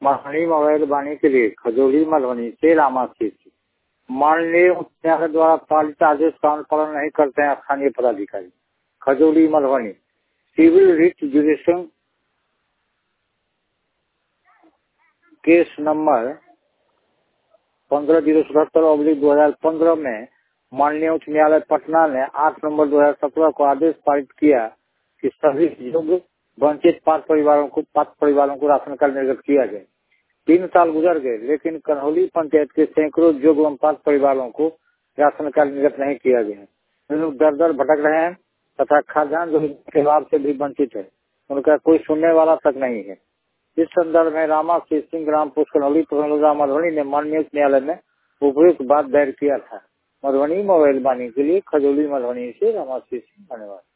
Madhubani mobile बानी के लिए खजौली मधुबनी से रामाशीष। माननीय उच्च न्यायालय द्वारा पालित आदेश का अनुपालन नहीं करते हैं स्थानीय पदाधिकारी। Khajauli Madhubani civil writ jurisdiction case number 15/077/2015 में माननीय उच्च न्यायालय पटना ने 8 नवंबर 2017 को आदेश पारित किया कि सभी योग्य वंचित पात्र परिवारों को राशन कार्ड निर्गत किया जाए। 3 साल गुजर गए, लेकिन कन्हौली पंचायत के सैकड़ों योग्य एवं पात्र परिवारों को राशन कार्ड निर्गत नहीं किया गया है। वे लोग दर दर भटक रहे हैं तथा खाद्यान्न के लाभ से भी वंचित है। उनका कोई सुनने वाला तक नहीं है। इस संदर्भ में रामाशीष सिंह ग्राम पोस्ट कन्हौली मधुबनी ने माननीय उच्च न्यायालय में उपयुक्त बात दायर किया था। मधुबनी मोबाइल बानी के लिए खजौली मधुबनी से रामाशीष सिंह। धन्यवाद।